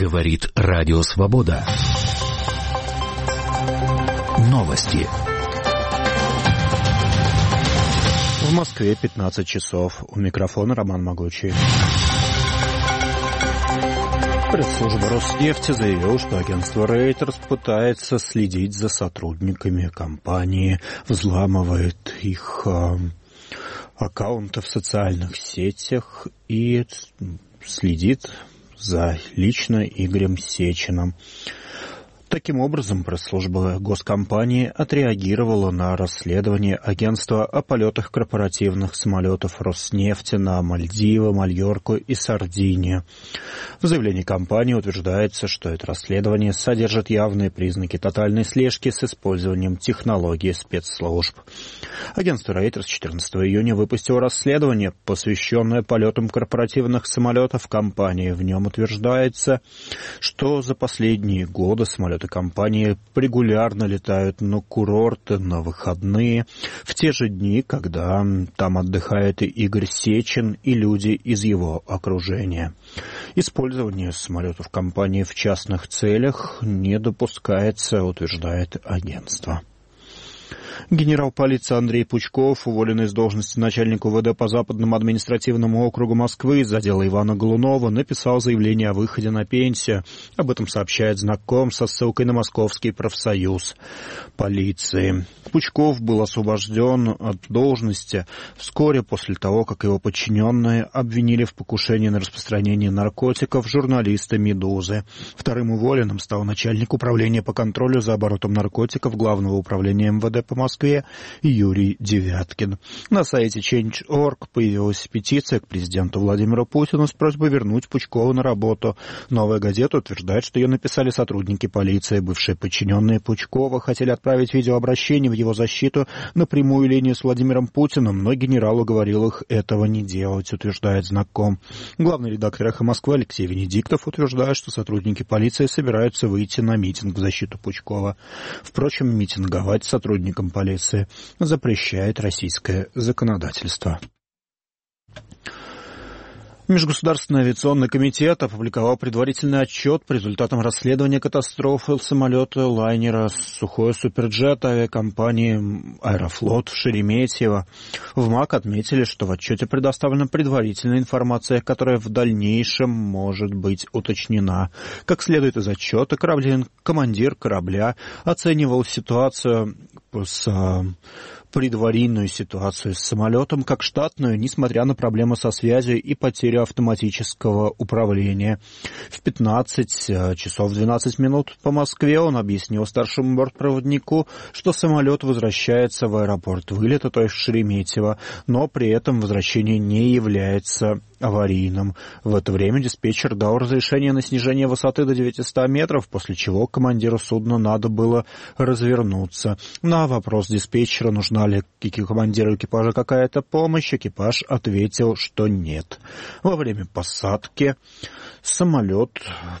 Говорит Радио Свобода. Новости. В Москве 15 часов. У микрофона Роман Могучий. Пресс-служба Роснефти заявила, что агентство Reuters пытается следить за сотрудниками компании, взламывает их аккаунты в социальных сетях и следит за лично Игорем Сечиным. Таким образом, пресс-служба госкомпании отреагировала на расследование агентства о полетах корпоративных самолетов Роснефти на Мальдивы, Мальорку и Сардинию. В заявлении компании утверждается, что это расследование содержит явные признаки тотальной слежки с использованием технологий спецслужб. Агентство Reuters 14 июня выпустило расследование, посвященное полетам корпоративных самолетов компании. В нем утверждается, что за последние годы самолеты компании регулярно летают на курорты, на выходные, в те же дни, когда там отдыхает и Игорь Сечин и люди из его окружения. Использование самолетов компании в частных целях не допускается, утверждает агентство. Генерал полиции Андрей Пучков, уволенный с должности начальника УВД по Западному административному округу Москвы из-за дела Ивана Голунова, написал заявление о выходе на пенсию. Об этом сообщает Знаком со ссылкой на Московский профсоюз полиции. Пучков был освобожден от должности вскоре после того, как его подчиненные обвинили в покушении на распространение наркотиков журналиста «Медузы». Вторым уволенным стал начальник управления по контролю за оборотом наркотиков Главного управления МВД по Москве Юрий Девяткин. На сайте Change.org появилась петиция к президенту Владимиру Путину с просьбой вернуть Пучкова на работу. «Новая газета» утверждает, что ее написали сотрудники полиции. Бывшие подчиненные Пучкова хотели отправить видеообращение в его защиту на прямую линию с Владимиром Путиным, но генерал уговорил их этого не делать, утверждает Знаком. Главный редактор «Эхо Москвы» Алексей Венедиктов утверждает, что сотрудники полиции собираются выйти на митинг в защиту Пучкова. Впрочем, митинговать сотрудникам полиции запрещает российское законодательство. Межгосударственный авиационный комитет опубликовал предварительный отчет по результатам расследования катастрофы самолета лайнера «Сухой Суперджет» авиакомпании «Аэрофлот» в Шереметьево. В МАК отметили, что в отчете предоставлена предварительная информация, которая в дальнейшем может быть уточнена. Как следует из отчета, командир корабля оценивал ситуацию предварительную ситуацию с самолетом как штатную, несмотря на проблемы со связью и потерю автоматического управления. В 15 часов 12 минут по Москве он объяснил старшему бортпроводнику, что самолет возвращается в аэропорт вылета, то есть в Шереметьево, но при этом возвращение не является аварийным. В это время диспетчер дал разрешение на снижение высоты до 900 метров, после чего командиру судна надо было развернуться. На вопрос диспетчера, нужна ли командиру экипажа какая-то помощь, экипаж ответил, что нет. Во время посадки самолет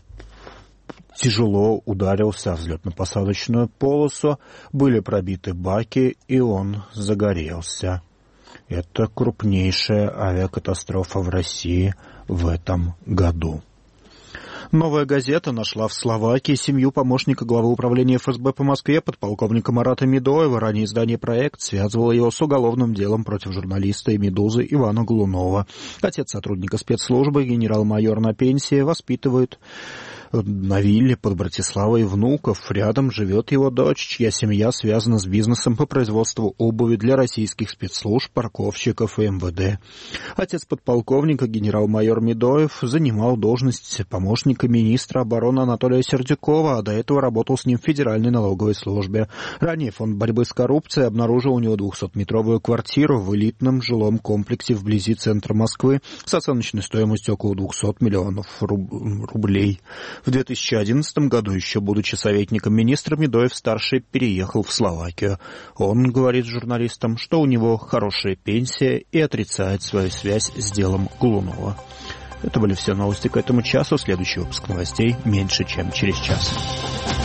тяжело ударился о взлетно-посадочную полосу, были пробиты баки, и он загорелся. Это крупнейшая авиакатастрофа в России в этом году. «Новая газета» нашла в Словакии семью помощника главы управления ФСБ по Москве подполковника Марата Медоева. Ранее издание «Проект» связывало его с уголовным делом против журналиста и «Медузы» Ивана Голунова. Отец сотрудника спецслужбы, генерал-майор на пенсии, воспитывает на вилле под Братиславой внуков. Рядом живет его дочь, чья семья связана с бизнесом по производству обуви для российских спецслужб, парковщиков и МВД. Отец подполковника, генерал-майор Медоев, занимал должность помощника министра обороны Анатолия Сердюкова, а до этого работал с ним в Федеральной налоговой службе. Ранее Фонд борьбы с коррупцией обнаружил у него 200-метровую квартиру в элитном жилом комплексе вблизи центра Москвы с оценочной стоимостью около 200 миллионов рублей. В 2011 году, еще будучи советником министра, Медоев-старший переехал в Словакию. Он говорит журналистам, что у него хорошая пенсия, и отрицает свою связь с делом Голунова. Это были все новости к этому часу. Следующий выпуск новостей меньше, чем через час.